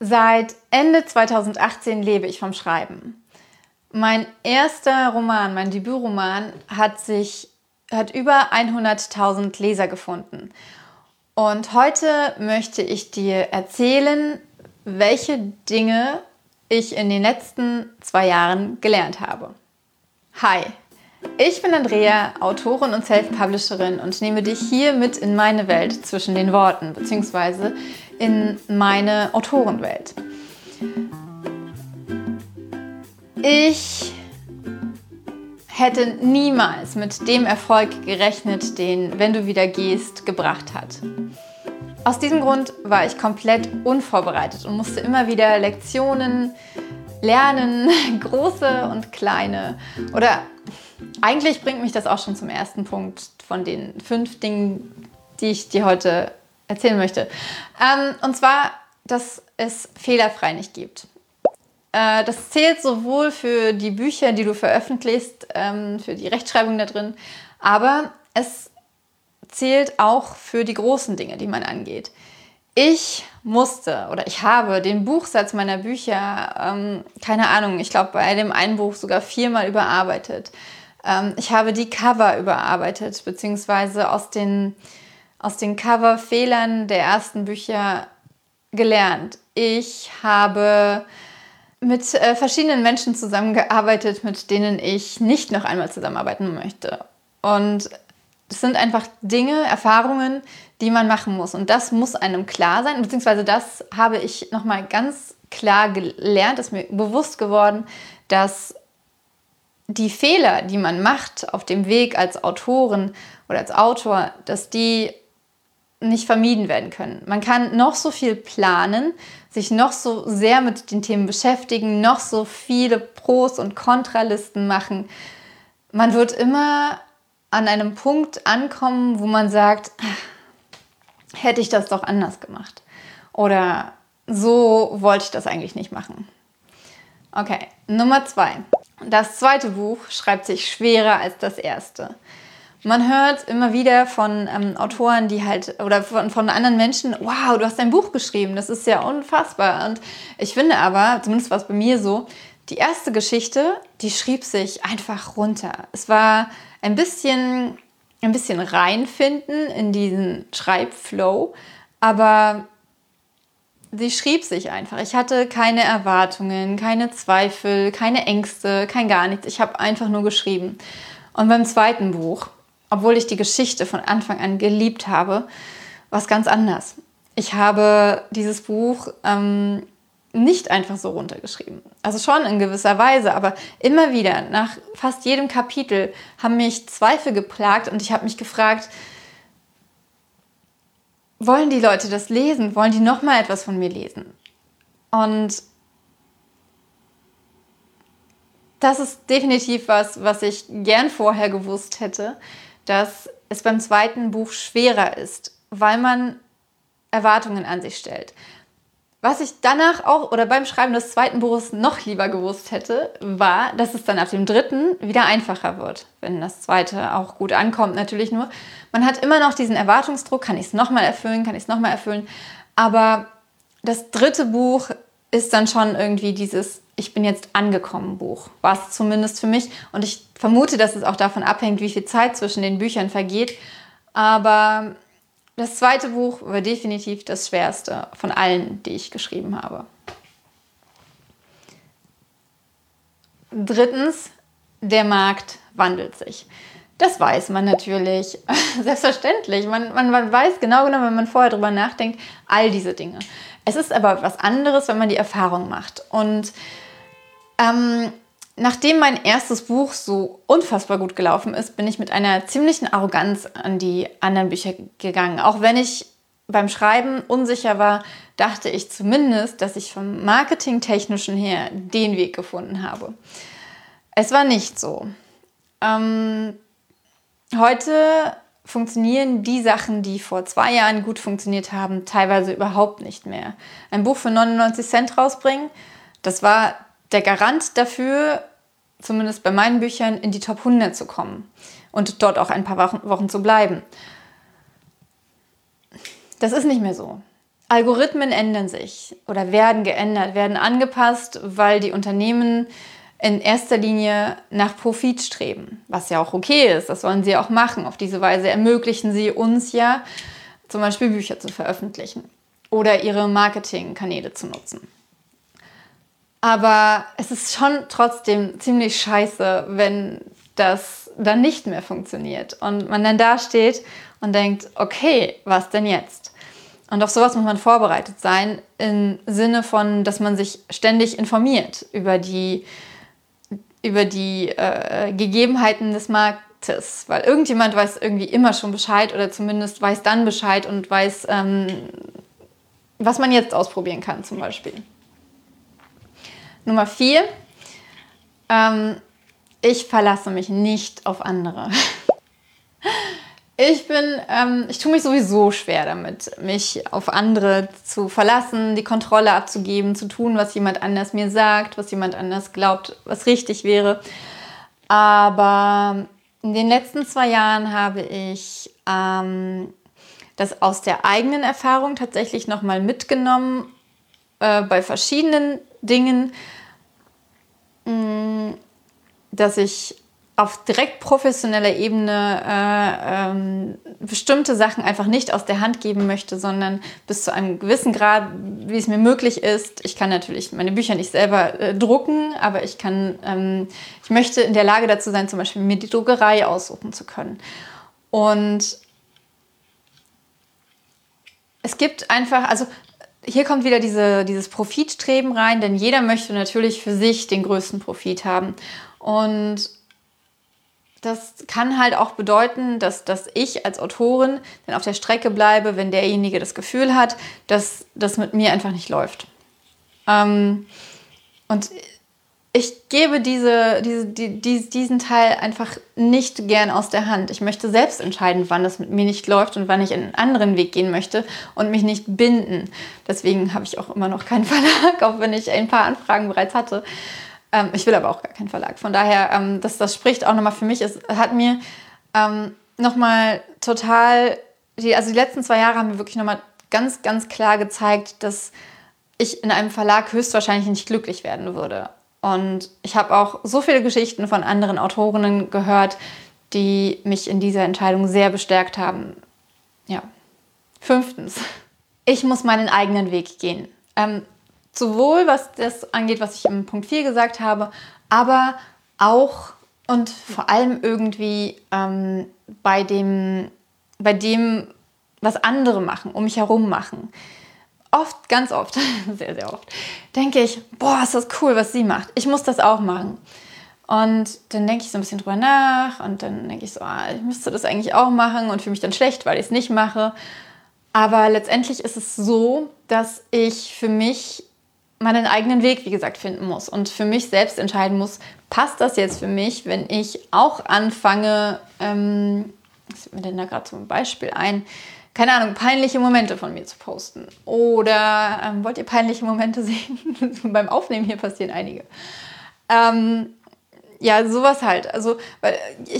Seit Ende 2018 lebe ich vom Schreiben. Mein erster Roman, mein Debütroman, hat über 100.000 Leser gefunden. Und heute möchte ich dir erzählen, welche Dinge ich in den letzten 2 Jahren gelernt habe. Hi, ich bin Andrea, Autorin und Self-Publisherin und nehme dich hier mit in meine Welt zwischen den Worten, beziehungsweise in meine Autorenwelt. Ich hätte niemals mit dem Erfolg gerechnet, den Wenn du wieder gehst gebracht hat. Aus diesem Grund war ich komplett unvorbereitet und musste immer wieder Lektionen lernen, große und kleine. Oder eigentlich bringt mich das auch schon zum ersten Punkt von den 5 Dingen, die ich dir heute erzählen möchte. Und zwar, dass es fehlerfrei nicht gibt. Das zählt sowohl für die Bücher, die du veröffentlichst, für die Rechtschreibung da drin, aber es zählt auch für die großen Dinge, die man angeht. Ich habe den Buchsatz meiner Bücher, keine Ahnung, ich glaube bei dem einen Buch sogar 4-mal überarbeitet. Ich habe die Cover überarbeitet, beziehungsweise aus den Coverfehlern der ersten Bücher gelernt. Ich habe mit verschiedenen Menschen zusammengearbeitet, mit denen ich nicht noch einmal zusammenarbeiten möchte. Und das sind einfach Dinge, Erfahrungen, die man machen muss. Und das muss einem klar sein, beziehungsweise das habe ich nochmal ganz klar gelernt, ist mir bewusst geworden, dass die Fehler, die man macht auf dem Weg als Autorin oder als Autor, dass die nicht vermieden werden können. Man kann noch so viel planen, sich noch so sehr mit den Themen beschäftigen, noch so viele Pros- und Kontralisten machen. Man wird immer an einem Punkt ankommen, wo man sagt, hätte ich das doch anders gemacht. Oder so wollte ich das eigentlich nicht machen. Okay, Nummer 2. Das zweite Buch schreibt sich schwerer als das erste. Man hört immer wieder von Autoren, die oder von anderen Menschen, wow, du hast ein Buch geschrieben, das ist ja unfassbar. Und ich finde aber, zumindest war es bei mir so, die erste Geschichte, die schrieb sich einfach runter. Es war ein bisschen reinfinden in diesen Schreibflow, aber sie schrieb sich einfach. Ich hatte keine Erwartungen, keine Zweifel, keine Ängste, kein gar nichts. Ich habe einfach nur geschrieben. Und beim zweiten Buch, obwohl ich die Geschichte von Anfang an geliebt habe, war es ganz anders. Ich habe dieses Buch nicht einfach so runtergeschrieben. Also schon in gewisser Weise, aber immer wieder, nach fast jedem Kapitel, haben mich Zweifel geplagt und ich habe mich gefragt, wollen die Leute das lesen? Wollen die nochmal etwas von mir lesen? Und das ist definitiv was ich gern vorher gewusst hätte, dass es beim zweiten Buch schwerer ist, weil man Erwartungen an sich stellt. Was ich danach auch oder beim Schreiben des zweiten Buches noch lieber gewusst hätte, war, dass es dann ab dem dritten wieder einfacher wird, wenn das zweite auch gut ankommt. Natürlich nur, man hat immer noch diesen Erwartungsdruck, kann ich es nochmal erfüllen, aber das dritte Buch ist dann schon irgendwie dieses Ich bin jetzt angekommen Buch, war es zumindest für mich. Und ich vermute, dass es auch davon abhängt, wie viel Zeit zwischen den Büchern vergeht. Aber das zweite Buch war definitiv das schwerste von allen, die ich geschrieben habe. Drittens, der Markt wandelt sich. Das weiß man natürlich, selbstverständlich. Man weiß genau, wenn man vorher drüber nachdenkt, all diese Dinge. Es ist aber was anderes, wenn man die Erfahrung macht. Und nachdem mein erstes Buch so unfassbar gut gelaufen ist, bin ich mit einer ziemlichen Arroganz an die anderen Bücher gegangen. Auch wenn ich beim Schreiben unsicher war, dachte ich zumindest, dass ich vom Marketingtechnischen her den Weg gefunden habe. Es war nicht so. Heute funktionieren die Sachen, die vor 2 Jahren gut funktioniert haben, teilweise überhaupt nicht mehr. Ein Buch für 99 Cent rausbringen, das war der Garant dafür, zumindest bei meinen Büchern, in die Top 100 zu kommen und dort auch ein paar Wochen zu bleiben. Das ist nicht mehr so. Algorithmen ändern sich oder werden geändert, werden angepasst, weil die Unternehmen in erster Linie nach Profit streben, was ja auch okay ist, das sollen sie auch machen. Auf diese Weise ermöglichen sie uns ja, zum Beispiel Bücher zu veröffentlichen oder ihre Marketingkanäle zu nutzen. Aber es ist schon trotzdem ziemlich scheiße, wenn das dann nicht mehr funktioniert und man dann da steht und denkt, okay, was denn jetzt? Und auf sowas muss man vorbereitet sein, im Sinne von, dass man sich ständig informiert über die Gegebenheiten des Marktes. Weil irgendjemand weiß irgendwie immer schon Bescheid oder zumindest weiß dann Bescheid und weiß, was man jetzt ausprobieren kann zum Beispiel. Nummer 4. Ich verlasse mich nicht auf andere. Ich tue mich sowieso schwer damit, mich auf andere zu verlassen, die Kontrolle abzugeben, zu tun, was jemand anders mir sagt, was jemand anders glaubt, was richtig wäre. Aber in den letzten 2 Jahren habe ich das aus der eigenen Erfahrung tatsächlich nochmal mitgenommen, bei verschiedenen Dingen, dass ich auf direkt professioneller Ebene bestimmte Sachen einfach nicht aus der Hand geben möchte, sondern bis zu einem gewissen Grad, wie es mir möglich ist. Ich kann natürlich meine Bücher nicht selber drucken, aber ich möchte in der Lage dazu sein, zum Beispiel mir die Druckerei aussuchen zu können. Und es gibt einfach, also hier kommt wieder dieses Profitstreben rein, denn jeder möchte natürlich für sich den größten Profit haben. Und das kann halt auch bedeuten, dass ich als Autorin dann auf der Strecke bleibe, wenn derjenige das Gefühl hat, dass das mit mir einfach nicht läuft. Und ich gebe diesen Teil einfach nicht gern aus der Hand. Ich möchte selbst entscheiden, wann das mit mir nicht läuft und wann ich einen anderen Weg gehen möchte und mich nicht binden. Deswegen habe ich auch immer noch keinen Verlag, auch wenn ich ein paar Anfragen bereits hatte. Ich will aber auch gar keinen Verlag. Von daher, das spricht auch nochmal für mich. Es hat mir nochmal total, die letzten 2 Jahre haben mir wirklich nochmal ganz, ganz klar gezeigt, dass ich in einem Verlag höchstwahrscheinlich nicht glücklich werden würde. Und ich habe auch so viele Geschichten von anderen Autorinnen gehört, die mich in dieser Entscheidung sehr bestärkt haben. Ja. 5. Ich muss meinen eigenen Weg gehen. Sowohl was das angeht, was ich im Punkt 4 gesagt habe, aber auch und vor allem irgendwie bei dem, was andere machen, um mich herum machen. Oft, ganz oft, sehr, sehr oft, denke ich, boah, ist das cool, was sie macht. Ich muss das auch machen. Und dann denke ich so ein bisschen drüber nach und dann denke ich so, ich müsste das eigentlich auch machen und fühle mich dann schlecht, weil ich es nicht mache. Aber letztendlich ist es so, dass ich für mich meinen eigenen Weg, wie gesagt, finden muss und für mich selbst entscheiden muss, passt das jetzt für mich, wenn ich auch anfange, was fällt mir denn da gerade zum Beispiel ein, keine Ahnung, peinliche Momente von mir zu posten. Oder wollt ihr peinliche Momente sehen? Beim Aufnehmen hier passieren einige. Ja, sowas halt. Also, weil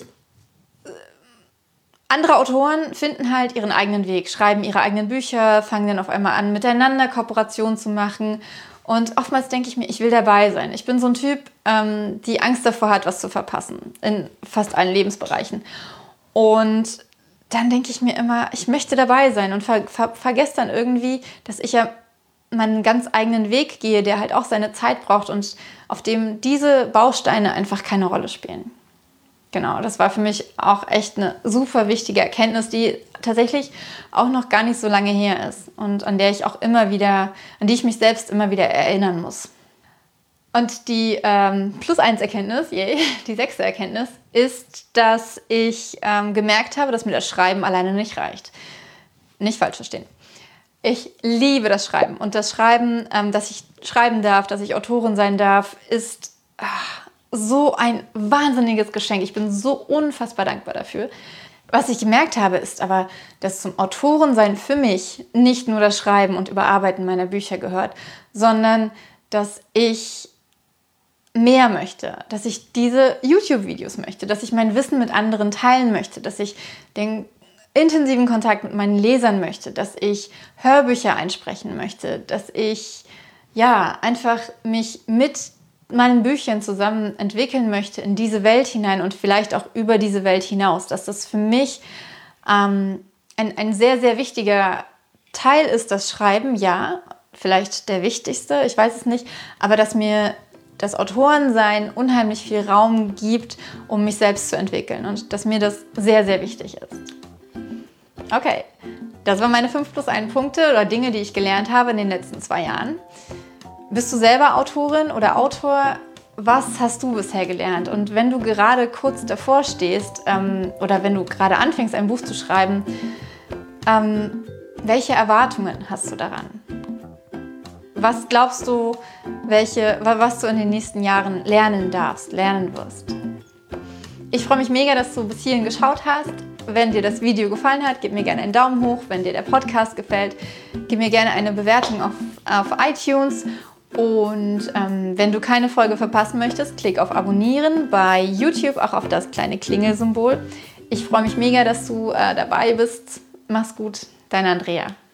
andere Autoren finden halt ihren eigenen Weg, schreiben ihre eigenen Bücher, fangen dann auf einmal an, miteinander Kooperationen zu machen. Und oftmals denke ich mir, ich will dabei sein. Ich bin so ein Typ, die Angst davor hat, was zu verpassen. In fast allen Lebensbereichen. Und dann denke ich mir immer, ich möchte dabei sein und vergesse dann irgendwie, dass ich ja meinen ganz eigenen Weg gehe, der halt auch seine Zeit braucht und auf dem diese Bausteine einfach keine Rolle spielen. Genau, das war für mich auch echt eine super wichtige Erkenntnis, die tatsächlich auch noch gar nicht so lange her ist und an die ich mich selbst immer wieder erinnern muss. Und die +1-Erkenntnis, die 6. Erkenntnis, ist, dass ich gemerkt habe, dass mir das Schreiben alleine nicht reicht. Nicht falsch verstehen. Ich liebe das Schreiben. Und das Schreiben, dass ich schreiben darf, dass ich Autorin sein darf, ist so ein wahnsinniges Geschenk. Ich bin so unfassbar dankbar dafür. Was ich gemerkt habe, ist aber, dass zum Autorensein für mich nicht nur das Schreiben und Überarbeiten meiner Bücher gehört, sondern dass ich mehr möchte, dass ich diese YouTube-Videos möchte, dass ich mein Wissen mit anderen teilen möchte, dass ich den intensiven Kontakt mit meinen Lesern möchte, dass ich Hörbücher einsprechen möchte, dass ich einfach mich mit meinen Büchern zusammen entwickeln möchte in diese Welt hinein und vielleicht auch über diese Welt hinaus, dass das für mich ein sehr, sehr wichtiger Teil ist, das Schreiben, ja, vielleicht der wichtigste, ich weiß es nicht, aber dass mir das Autorensein unheimlich viel Raum gibt, um mich selbst zu entwickeln und dass mir das sehr, sehr wichtig ist. Okay, das waren meine 5+1 Punkte oder Dinge, die ich gelernt habe in den letzten 2 Jahren. Bist du selber Autorin oder Autor? Was hast du bisher gelernt? Und wenn du gerade kurz davor stehst oder wenn du gerade anfängst, ein Buch zu schreiben, welche Erwartungen hast du daran? Was glaubst du, was du in den nächsten Jahren lernen darfst, lernen wirst? Ich freue mich mega, dass du bis hierhin geschaut hast. Wenn dir das Video gefallen hat, gib mir gerne einen Daumen hoch. Wenn dir der Podcast gefällt, gib mir gerne eine Bewertung auf iTunes. Und wenn du keine Folge verpassen möchtest, klick auf Abonnieren, bei YouTube auch auf das kleine Klingelsymbol. Ich freue mich mega, dass du dabei bist. Mach's gut, deine Andrea.